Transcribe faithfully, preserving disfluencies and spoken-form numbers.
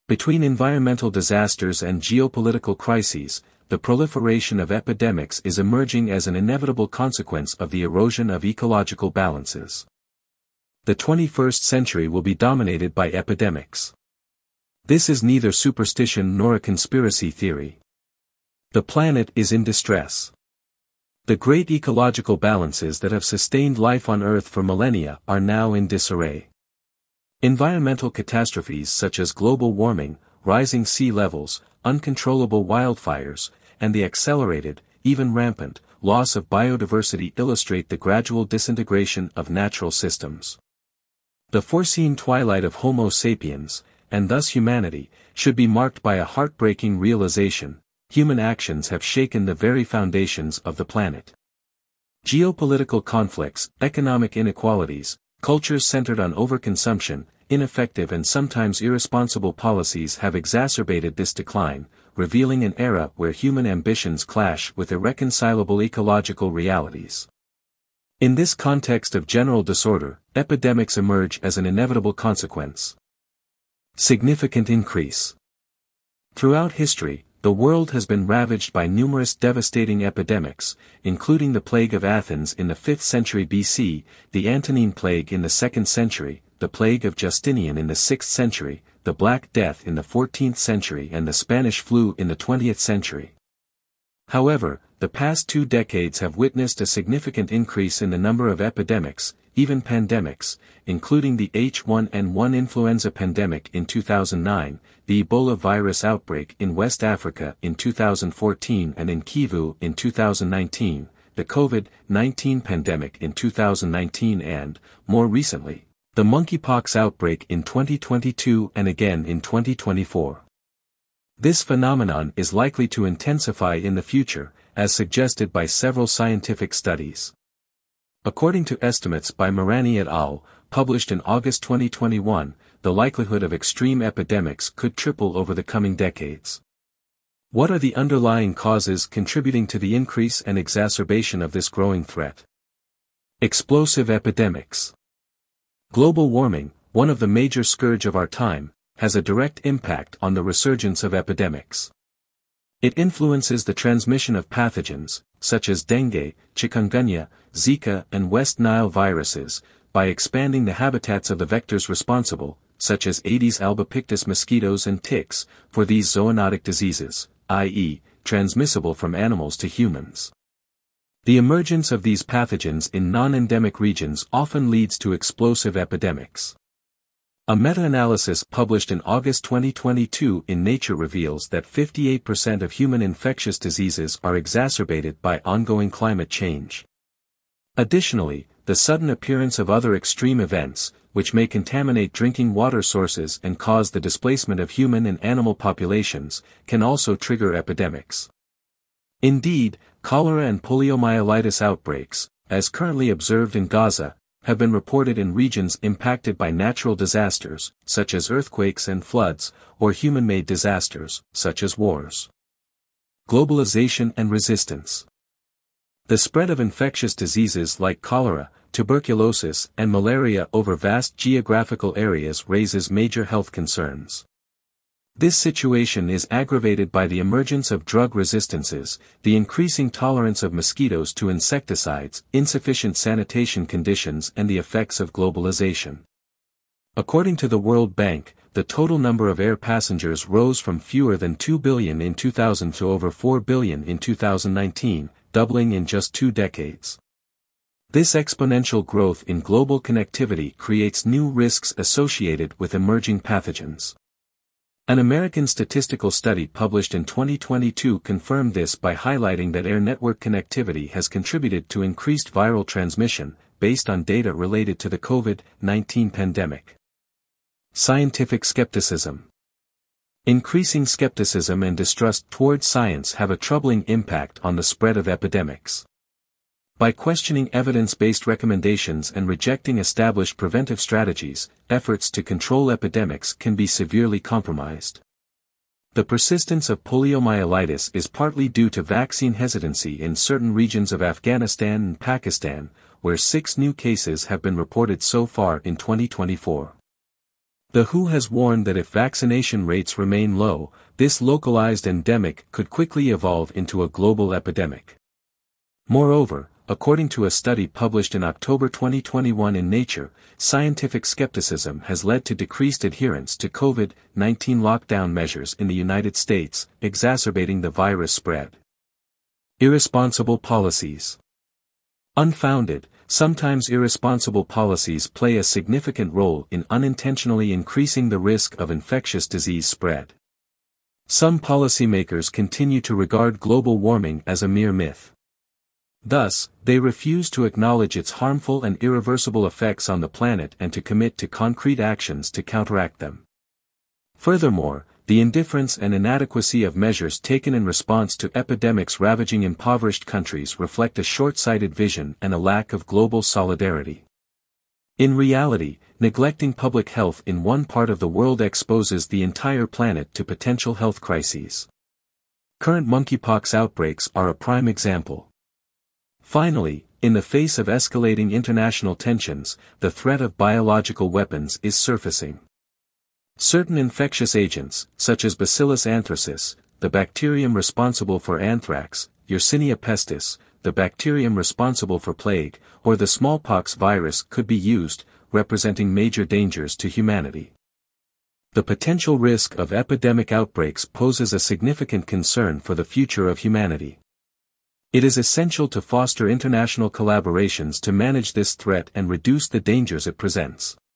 Between environmental disasters and geopolitical crises, the proliferation of epidemics is emerging as an inevitable consequence of the erosion of ecological balances. The twenty-first century will be dominated by epidemics. This is neither superstition nor a conspiracy theory. The planet is in distress. The great ecological balances that have sustained life on Earth for millennia are now in disarray. Environmental catastrophes such as global warming, rising sea levels, uncontrollable wildfires, and the accelerated, even rampant, loss of biodiversity illustrate the gradual disintegration of natural systems. The foreseen twilight of Homo sapiens, and thus humanity, should be marked by a heartbreaking realization: human actions have shaken the very foundations of the planet. Geopolitical conflicts, economic inequalities, cultures centered on overconsumption, ineffective and sometimes irresponsible policies have exacerbated this decline, revealing an era where human ambitions clash with irreconcilable ecological realities. In this context of general disorder, epidemics emerge as an inevitable consequence. Significant increase. Throughout history, the world has been ravaged by numerous devastating epidemics, including the plague of Athens in the fifth century B C, the Antonine Plague in the second century, the plague of Justinian in the sixth century, the Black Death in the fourteenth century and the Spanish flu in the twentieth century. However, the past two decades have witnessed a significant increase in the number of epidemics, even pandemics, including the H one N one influenza pandemic in two thousand nine, the Ebola virus outbreak in West Africa in two thousand fourteen and in Kivu in two thousand nineteen, the COVID nineteen pandemic in two thousand nineteen and, more recently, the monkeypox outbreak in twenty twenty-two and again in twenty twenty-four. This phenomenon is likely to intensify in the future, as suggested by several scientific studies. According to estimates by Marani et al., published in August twenty twenty-one, the likelihood of extreme epidemics could triple over the coming decades. What are the underlying causes contributing to the increase and exacerbation of this growing threat? Explosive epidemics. Global warming, one of the major scourge of our time, has a direct impact on the resurgence of epidemics. It influences the transmission of pathogens, such as dengue, chikungunya, Zika and West Nile viruses, by expanding the habitats of the vectors responsible, such as Aedes albopictus mosquitoes and ticks, for these zoonotic diseases, that is, transmissible from animals to humans. The emergence of these pathogens in non-endemic regions often leads to explosive epidemics. A meta-analysis published in August twenty twenty-two in Nature reveals that fifty-eight percent of human infectious diseases are exacerbated by ongoing climate change. Additionally, the sudden appearance of other extreme events, which may contaminate drinking water sources and cause the displacement of human and animal populations, can also trigger epidemics. Indeed, cholera and poliomyelitis outbreaks, as currently observed in Gaza, have been reported in regions impacted by natural disasters, such as earthquakes and floods, or human-made disasters, such as wars. Globalization and resistance. The spread of infectious diseases like cholera, tuberculosis, and malaria over vast geographical areas raises major health concerns. This situation is aggravated by the emergence of drug resistances, the increasing tolerance of mosquitoes to insecticides, insufficient sanitation conditions and the effects of globalization. According to the World Bank, the total number of air passengers rose from fewer than two billion in two thousand to over four billion in two thousand nineteen, doubling in just two decades. This exponential growth in global connectivity creates new risks associated with emerging pathogens. An American statistical study published in twenty twenty-two confirmed this by highlighting that air network connectivity has contributed to increased viral transmission, based on data related to the COVID nineteen pandemic. Scientific skepticism. Increasing skepticism and distrust toward science have a troubling impact on the spread of epidemics. By questioning evidence-based recommendations and rejecting established preventive strategies, efforts to control epidemics can be severely compromised. The persistence of poliomyelitis is partly due to vaccine hesitancy in certain regions of Afghanistan and Pakistan, where six new cases have been reported so far in twenty twenty-four. The W H O has warned that if vaccination rates remain low, this localized endemic could quickly evolve into a global epidemic. Moreover, according to a study published in October twenty twenty-one in Nature, scientific skepticism has led to decreased adherence to COVID nineteen lockdown measures in the United States, exacerbating the virus spread. Irresponsible policies. Unfounded, sometimes irresponsible policies play a significant role in unintentionally increasing the risk of infectious disease spread. Some policymakers continue to regard global warming as a mere myth. Thus, they refuse to acknowledge its harmful and irreversible effects on the planet and to commit to concrete actions to counteract them. Furthermore, the indifference and inadequacy of measures taken in response to epidemics ravaging impoverished countries reflect a short-sighted vision and a lack of global solidarity. In reality, neglecting public health in one part of the world exposes the entire planet to potential health crises. Current monkeypox outbreaks are a prime example. Finally, in the face of escalating international tensions, the threat of biological weapons is surfacing. Certain infectious agents, such as Bacillus anthracis, the bacterium responsible for anthrax, Yersinia pestis, the bacterium responsible for plague, or the smallpox virus could be used, representing major dangers to humanity. The potential risk of epidemic outbreaks poses a significant concern for the future of humanity. It is essential to foster international collaborations to manage this threat and reduce the dangers it presents.